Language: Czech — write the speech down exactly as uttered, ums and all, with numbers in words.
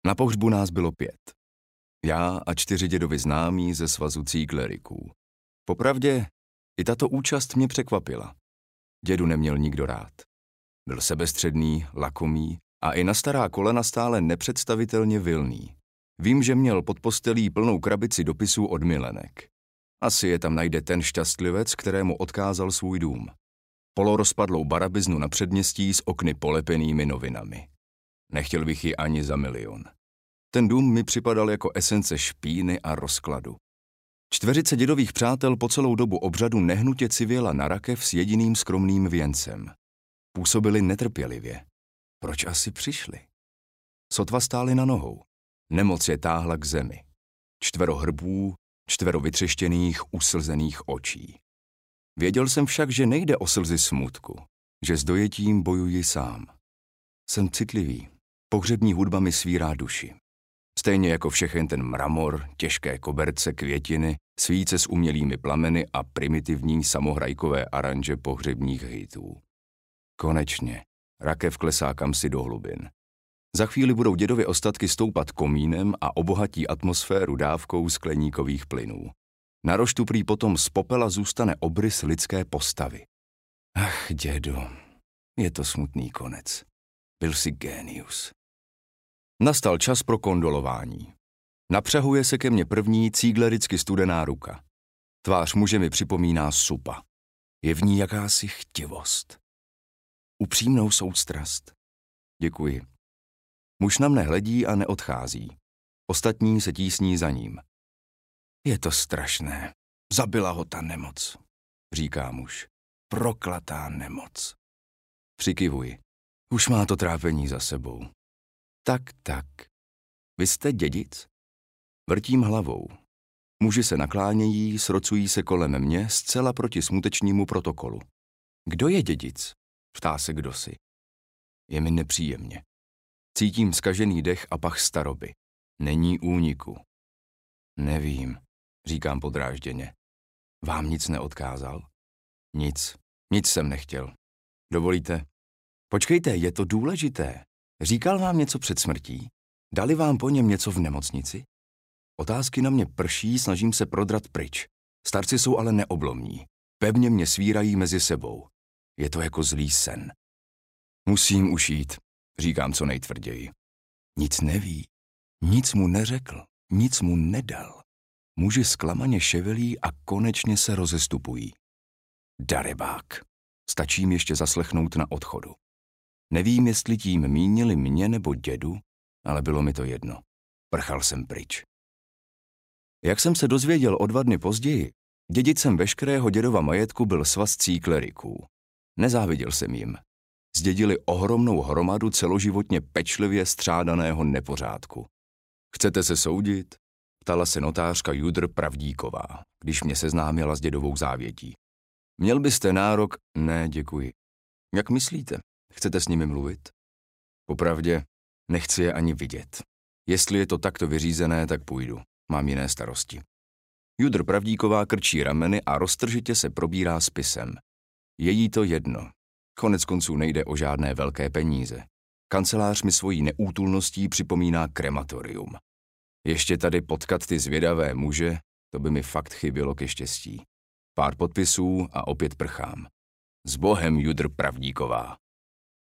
Na pohřbu nás bylo pět. Já a čtyři dědovi známí ze svazu cíkleriků. Popravdě, i tato účast mě překvapila. Dědu neměl nikdo rád. Byl sebestředný, lakomý a i na stará kolena stále nepředstavitelně vilný. Vím, že měl pod postelí plnou krabici dopisů od milenek. Asi je tam najde ten šťastlivec, kterému odkázal svůj dům. Polorozpadlou barabiznu na předměstí s okny polepenými novinami. Nechtěl bych ji ani za milion. Ten dům mi připadal jako esence špíny a rozkladu. Čtveřice dědových přátel po celou dobu obřadu nehnutě civěla na rakev s jediným skromným věncem. Působili netrpělivě. Proč asi přišli? Sotva stáli na nohou. Nemoc je táhla k zemi. Čtvero hrbů, čtvero vytřeštěných, uslzených očí. Věděl jsem však, že nejde o slzy smutku, že s dojetím bojuji sám. Jsem citlivý. Pohřební hudba mi svírá duši. Stejně jako všechen ten mramor, těžké koberce, květiny, svíce s umělými plameny a primitivní samohrajkové aranže pohřebních hitů. Konečně, rakev klesá kamsi do hlubin. Za chvíli budou dědovy ostatky stoupat komínem a obohatí atmosféru dávkou skleníkových plynů. Na roštu prý potom z popela zůstane obrys lidské postavy. Ach, dědo, je to smutný konec. Byl jsi génius. Nastal čas pro kondolování. Napřahuje se ke mně první cíglericky studená ruka. Tvář muže mi připomíná supa. Je v ní jakási chtivost. Upřímnou soustrast. Děkuji. Muž na mne hledí a neodchází. Ostatní se tísní za ním. Je to strašné. Zabila ho ta nemoc, říká muž. Proklatá nemoc. Přikyvuji. Už má to trápení za sebou. Tak, tak. Vy jste dědic? Vrtím hlavou. Muži se naklánějí, srocují se kolem mě zcela proti smutečnímu protokolu. Kdo je dědic? Ptá se kdosi. Je mi nepříjemně. Cítím zkažený dech a pach staroby. Není úniku. Nevím, říkám podrážděně. Vám nic neodkázal? Nic. Nic jsem nechtěl. Dovolíte? Počkejte, je to důležité. Říkal vám něco před smrtí? Dali vám po něm něco v nemocnici? Otázky na mě prší, snažím se prodrat pryč. Starci jsou ale neoblomní. Pevně mě svírají mezi sebou. Je to jako zlý sen. Musím už jít, říkám co nejtvrději. Nic neví, nic mu neřekl, nic mu nedal. Muži zklamaně ševelí a konečně se rozestupují. Darebák. Stačím ještě zaslechnout na odchodu. Nevím, jestli tím mínili mě nebo dědu, ale bylo mi to jedno. Prchal jsem pryč. Jak jsem se dozvěděl o dva dny později, dědicem veškerého dědova majetku byl svaz cíkleriků. Nezáviděl jsem jim. Zdědili ohromnou hromadu celoživotně pečlivě střádaného nepořádku. Chcete se soudit? Ptala se notářka Judr Pravdíková, když mě seznámila s dědovou závětí. Měl byste nárok? Ne, děkuji. Jak myslíte? Chcete s nimi mluvit? Popravdě, nechci je ani vidět. Jestli je to takto vyřízené, tak půjdu. Mám jiné starosti. Judr Pravdíková krčí rameny a roztržitě se probírá spisem. Je jí to jedno. Konec konců nejde o žádné velké peníze. Kancelář mi svojí neútulností připomíná krematorium. Ještě tady potkat ty zvědavé muže, to by mi fakt chybělo ke štěstí. Pár podpisů a opět prchám. S Bohem, Judr Pravdíková.